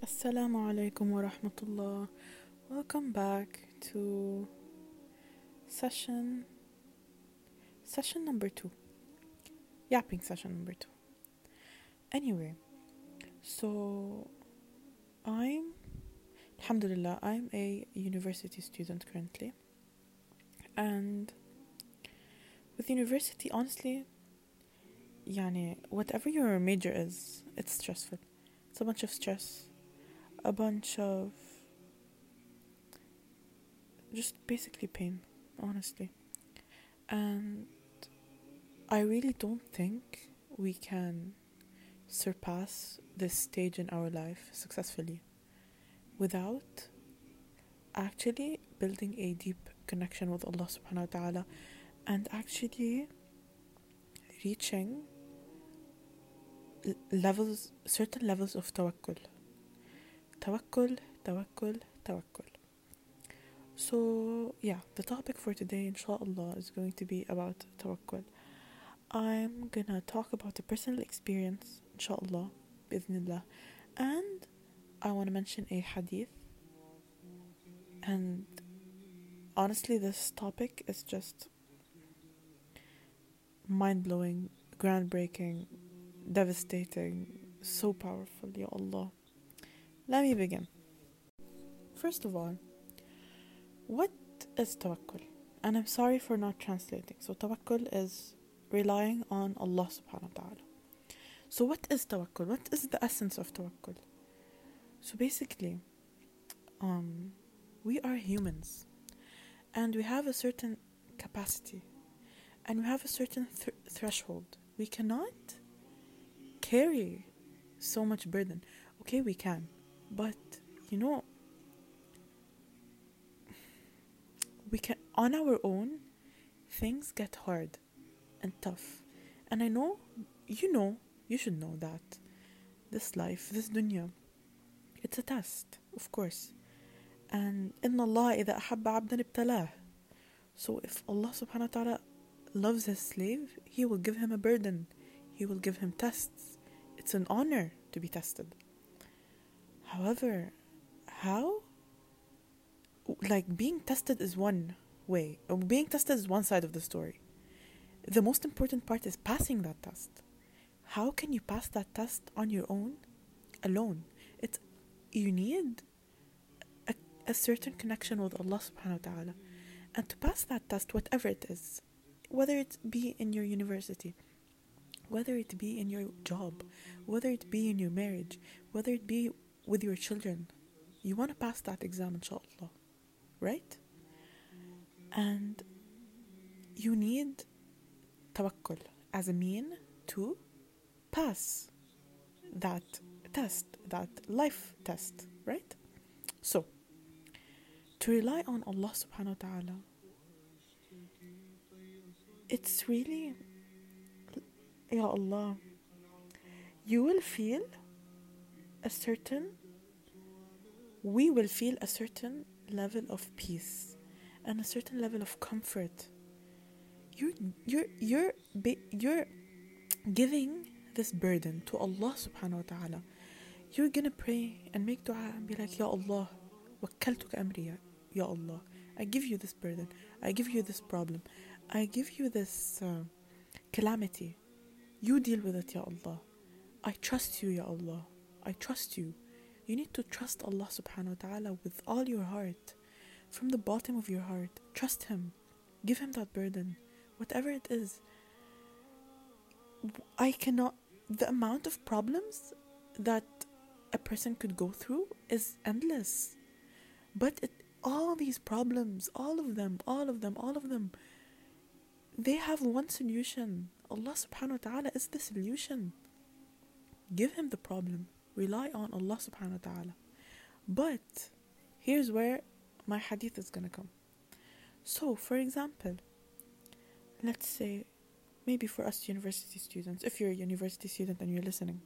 Assalamu alaikum wa rahmatullah. Welcome back to session session number 2. Yapping session number 2. Anyway, so I'm alhamdulillah, I'm a university student currently. And with university, honestly, whatever your major is, it's stressful. It's a bunch of stress, a bunch of just basically pain, honestly. And I really don't think we can surpass this stage in our life successfully without actually building a deep connection with Allah subhanahu wa ta'ala and actually reaching certain levels of tawakkul. Tawakkul, tawakkul, tawakkul. So, the topic for today, inshallah, is going to be about tawakkul. I'm gonna talk about a personal experience, inshallah, bi'idhnillah, and I want to mention a hadith. And honestly, this topic is just mind-blowing, groundbreaking, devastating, so powerful, ya Allah. Let me begin. First of all, what is tawakkul? And I'm sorry for not translating. So tawakkul is relying on Allah subhanahu wa ta'ala. So what is tawakkul? What is the essence of tawakkul? So basically, we are humans and we have a certain capacity and we have a certain threshold. We cannot carry so much burden. Okay, we can, but we can, on our own, things get hard and tough. And I know, you should know that this life, this dunya, it's a test, of course. And إِنَّ اللَّهَ إِذَا أَحَبَّ عَبْدًا ابْتَلَاهُ. So if Allah subhanahu wa ta'ala loves his slave, he will give him a burden. He will give him tests. It's an honor to be tested. However, how? Like, being tested is one way. Being tested is one side of the story. The most important part is passing that test. How can you pass that test on your own, alone? You need a certain connection with Allah subhanahu wa ta'ala. And to pass that test, whatever it is, whether it be in your university, whether it be in your job, whether it be in your marriage, whether it be with your children, you want to pass that exam, inshallah, right? And you need tawakkul as a mean to pass that test, that life test, right? So, to rely on Allah subhanahu wa ta'ala, it's really, Ya Allah, we will feel a certain level of peace and a certain level of comfort. You're giving this burden to Allah subhanahu wa ta'ala. You're gonna pray and make dua and be like, Ya Allah, wakkaltuka amri, Ya Allah, I give you this burden, I give you this problem, I give you this calamity. You deal with it, Ya Allah. I trust you, Ya Allah. I trust you. You need to trust Allah subhanahu wa ta'ala with all your heart. From the bottom of your heart. Trust him. Give him that burden. Whatever it is. The amount of problems that a person could go through is endless. But all these problems, all of them, they have one solution. Allah subhanahu wa ta'ala is the solution. Give him the problem. Rely on Allah subhanahu wa ta'ala. But here's where my hadith is gonna come. So, for example, let's say, maybe for us university students, if you're a university student and you're listening,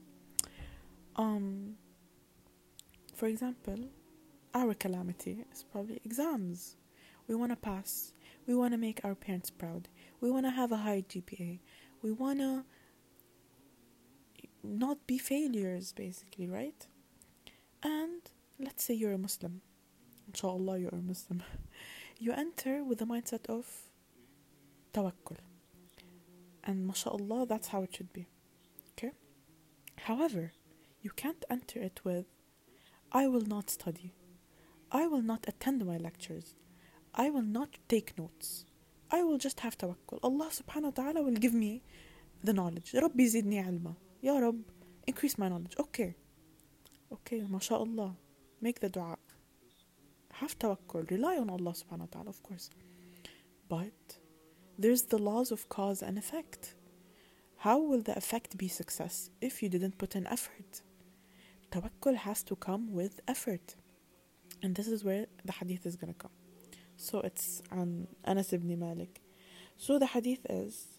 for example, our calamity is probably exams. We want to pass. We want to make our parents proud. We want to have a high GPA. We want to not be failures, basically, right? And let's say you're a Muslim. Inshallah, you're a Muslim. You enter with the mindset of tawakkul. And mashallah, that's how it should be. Okay? However, you can't enter it with, I will not study. I will not attend my lectures. I will not take notes. I will just have tawakkul. Allah subhanahu wa ta'ala will give me the knowledge. Rabbi zidni ilma. Ya Rabb, increase my knowledge. Okay. Okay, mashallah. Make the dua. Have tawakkul. Rely on Allah subhanahu wa ta'ala, of course. But there's the laws of cause and effect. How will the effect be success if you didn't put in effort? Tawakkul has to come with effort. And this is where the hadith is going to come. So it's on Anas ibn Malik. So the hadith is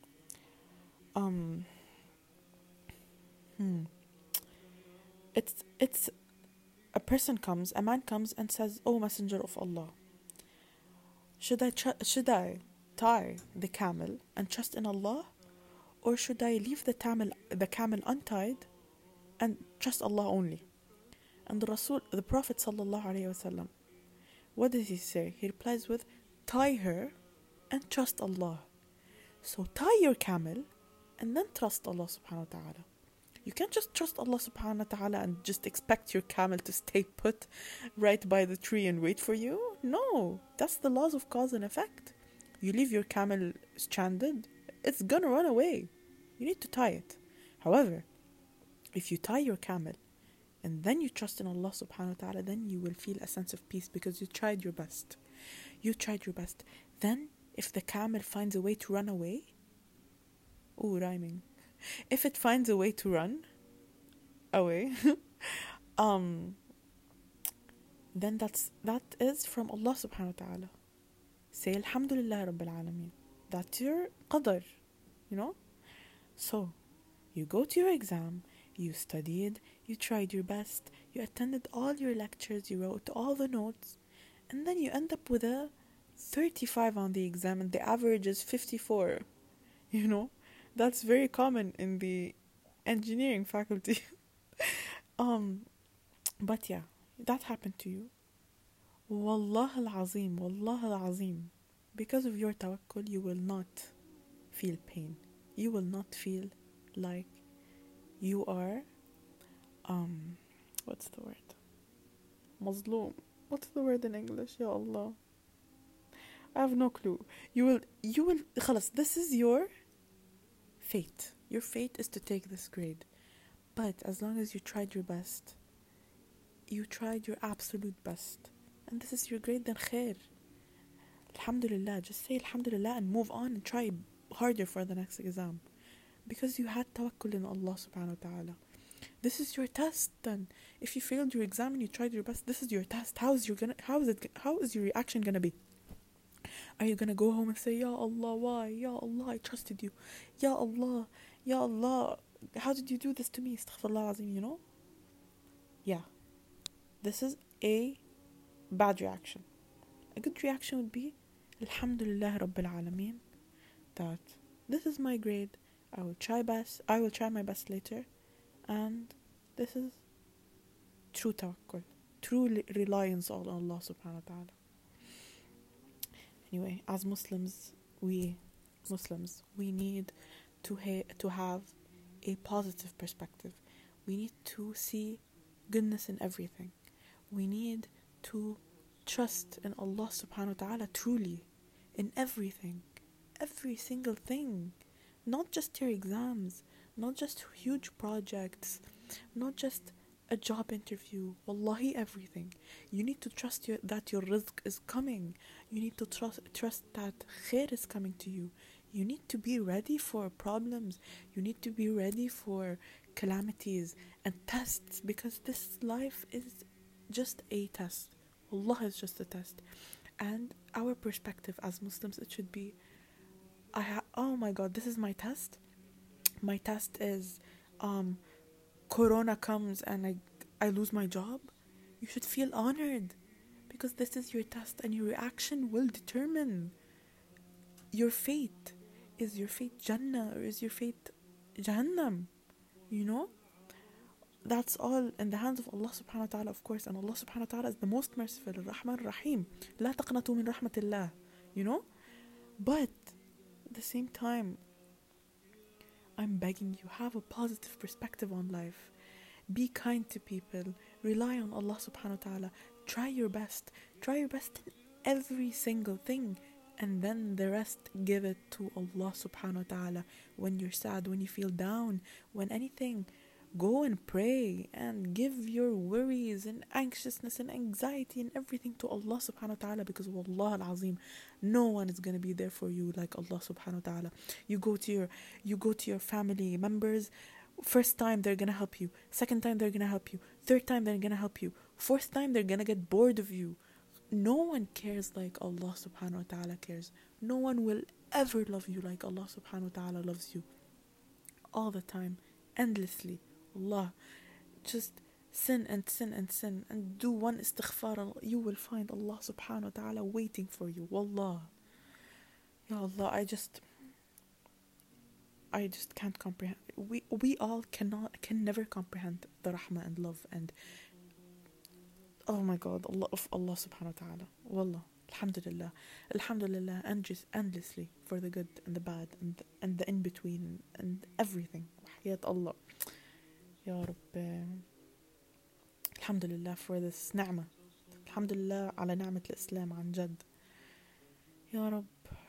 it's a man comes and says, "Oh Messenger of Allah, should I tie the camel and trust in Allah, or should I leave the camel untied and trust Allah only?" And the Prophet sallallahu alaihi wasallam, what does he say? He replies with, tie her and trust Allah. So tie your camel and then trust Allah subhanahu wa ta'ala. You can't just trust Allah subhanahu wa ta'ala and just expect your camel to stay put right by the tree and wait for you. No, that's the laws of cause and effect. You leave your camel stranded, it's gonna run away. You need to tie it. However, if you tie your camel and then you trust in Allah subhanahu wa ta'ala, then you will feel a sense of peace because you tried your best. You tried your best. Then, if the camel finds a way to run away, rhyming. If it finds a way to run away, then that is from Allah subhanahu wa ta'ala. Say Alhamdulillah Rabbil Alameen. That's your qadr, you know? So, you go to your exam, you studied, you tried your best, you attended all your lectures, you wrote all the notes, and then you end up with a 35 on the exam and the average is 54. You know? That's very common in the engineering faculty. But yeah, that happened to you. Wallah al-azim, wallah al-azim. Because of your tawakkul, you will not feel pain. You will not feel like you are, what's the word? Mazloom. What's the word in English? Ya Allah. I have no clue. You will, khalas, this is your fate. Your fate is to take this grade. But as long as you tried your best, you tried your absolute best, and this is your grade, then khair. Alhamdulillah, just say Alhamdulillah and move on and try harder for the next exam. Because you had tawakkul in Allah subhanahu wa ta'ala. This is your test then. If you failed your exam and you tried your best, this is your test. How is your reaction gonna be? Are you gonna go home and say, Ya Allah, why? Ya Allah, I trusted you. Ya Allah, Ya Allah, how did you do this to me? Astaghfirullah azim, you know? Yeah. This is a bad reaction. A good reaction would be, Alhamdulillah Rabbil Alameen, that this is my grade. I will try my best later, and this is true tawakkul, true reliance on Allah subhanahu wa ta'ala. Anyway, as Muslims, we need to have a positive perspective. We need to see goodness in everything. We need to trust in Allah subhanahu wa ta'ala truly in everything, every single thing. Not just your exams, not just huge projects, not just a job interview. Wallahi, everything. You need to trust that your rizq is coming. You need to trust that khair is coming to you. You need to be ready for problems. You need to be ready for calamities and tests, because this life is just a test. Allah is just a test. And our perspective as Muslims, it should be, oh my God, this is my test. My test is Corona comes and I lose my job. You should feel honored, because this is your test and your reaction will determine your fate. Is your fate Jannah or is your fate Jahannam? You know? that's all in the hands of Allah subhanahu wa ta'ala, of course. And Allah subhanahu wa ta'ala is the most merciful, Ar-Rahman Ar-Rahim. لا تقنطوا من رحمة الله, you know? But at the same time, I'm begging you, have a positive perspective on life. Be kind to people. Rely on Allah subhanahu wa ta'ala. Try your best. Try your best in every single thing. And then the rest, give it to Allah subhanahu wa ta'ala. When you're sad, when you feel down, when anything, go and pray and give your worries and anxiousness and anxiety and everything to Allah subhanahu wa ta'ala, because wallah al-azim, no one is going to be there for you like Allah subhanahu wa ta'ala. You go to your family members. First time they're going to help you. Second time they're going to help you. Third time they're going to help you. Fourth time they're going to get bored of you. No one cares like Allah subhanahu wa ta'ala cares. No one will ever love you like Allah subhanahu wa ta'ala loves you. All the time, endlessly. Allah, just sin and sin and sin and do one istighfar. You will find Allah subhanahu wa ta'ala waiting for you. Wallah. Ya Allah, I just can't comprehend. We all can never comprehend the rahmah and love and oh my God, Allah subhanahu wa ta'ala. Wallah, alhamdulillah, and just endlessly for the good and the bad and the in between and everything. Wahyat Allah. Ya Rabb. Alhamdulillah for this ni'mah. Alhamdulillah ala ni'mat al-Islam عن جد. Ya Rabb.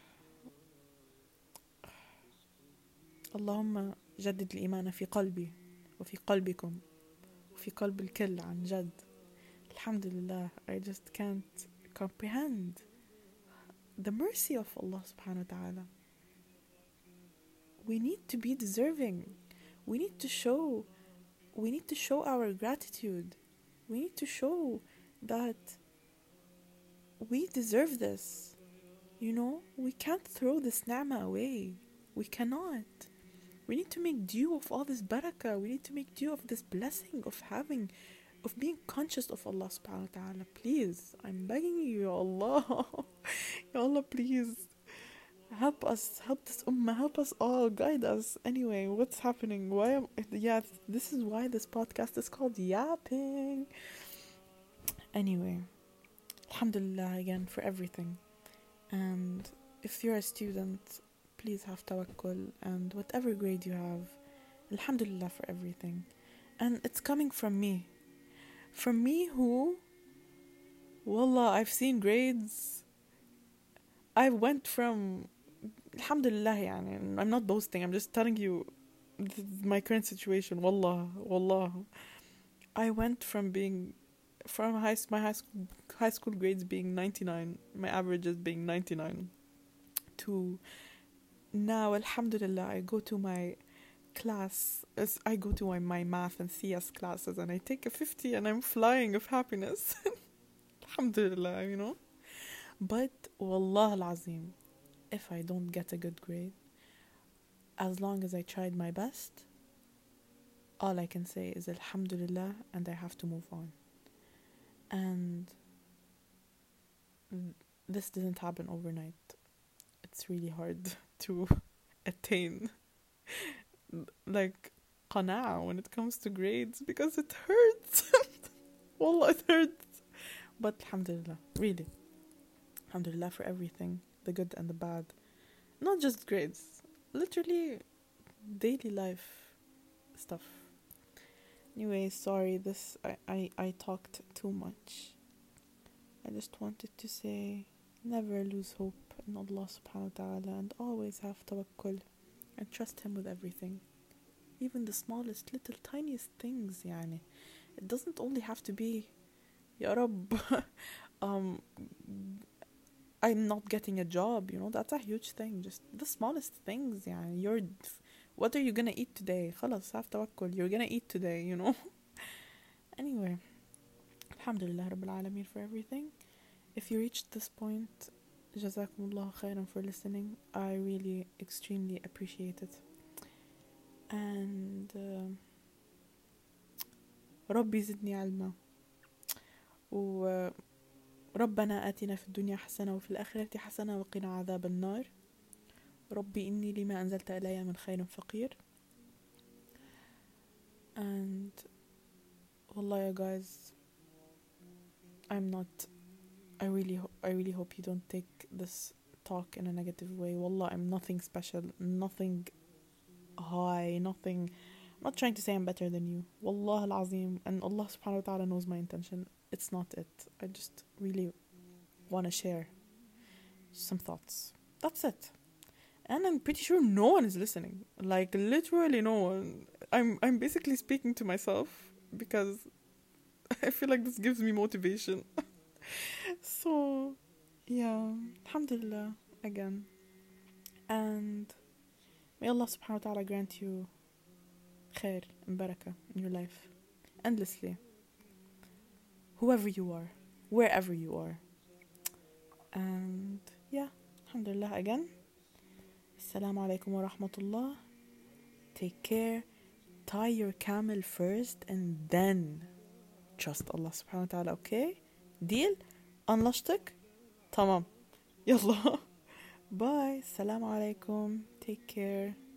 اللهم جدد الإيمان في قلبي وفي قلبكم وفي قلب الكل عن جد. Alhamdulillah, I just can't comprehend the mercy of Allah subhanahu wa ta'ala. We need to be deserving. We need to show our gratitude. We need to show that we deserve this. You know, we can't throw this ni'mah away. We cannot. We need to make due of all this barakah. We need to make due of this blessing of being conscious of Allah subhanahu wa ta'ala. Please, I'm begging you, Ya Allah. Ya Allah, please. Help us, help this ummah, help us all, guide us. Anyway, what's happening? This is why this podcast is called Yapping. Anyway, alhamdulillah again for everything. And if you're a student, please have tawakkul, and whatever grade you have, alhamdulillah for everything. And it's coming from me. From me who, wallah, I've seen grades. I went from, alhamdulillah, yani, I'm not boasting, I'm just telling you my current situation. Wallah. I went from my high school grades being 99, my averages being 99, to now, alhamdulillah, I go to my class, I go to my math and CS classes and I take a 50 and I'm flying of happiness. Alhamdulillah, you know. But wallah al-azim, if I don't get a good grade, as long as I tried my best, all I can say is alhamdulillah, and I have to move on. And this didn't happen overnight. It's really hard to attain like qana'a when it comes to grades because it hurts. Wallah, it hurts. But alhamdulillah, really, alhamdulillah for everything, the good and the bad. Not just grades, literally daily life stuff. Anyway, sorry, I talked too much. I just wanted to say, never lose hope in Allah subhanahu wa ta'ala, and always have tawakkul and trust Him with everything. Even the smallest, little, tiniest things, yani. It doesn't only have to be, Ya Rabb, I'm not getting a job, you know, that's a huge thing. Just the smallest things, yani. What are you gonna eat today? Khalas, have tawakkul. You're gonna eat today, you know. Anyway, alhamdulillah Rabbil Alameen for everything. If you reached this point, Jazakumullah khairan for listening. I really extremely appreciate it. And ربي زدني علما وربنا آتنا في الدنيا حسنة وفي الآخرة حسنة وقنا عذاب النار. ربي إني لما أنزلت إلي من خير فقير. And Wallah, ya guys, I'm not. I really hope you don't take this talk in a negative way. Wallah, I'm nothing special, nothing high, nothing. I'm not trying to say I'm better than you. Wallah al-azim, and Allah subhanahu wa ta'ala knows my intention. It's not it. I just really want to share some thoughts. That's it. And I'm pretty sure no one is listening. Like literally no one. I'm basically speaking to myself because I feel like this gives me motivation. So yeah, alhamdulillah again. And may Allah subhanahu wa ta'ala grant you khair and barakah in your life endlessly. Whoever you are, wherever you are. And yeah, alhamdulillah again. Assalamu alaikum wa rahmatullah. Take care. Tie your camel first and then trust Allah subhanahu wa ta'ala, okay? Deal? Anlaştık? Tamam. Yallah. Bye. Assalamu alaikum. Take care.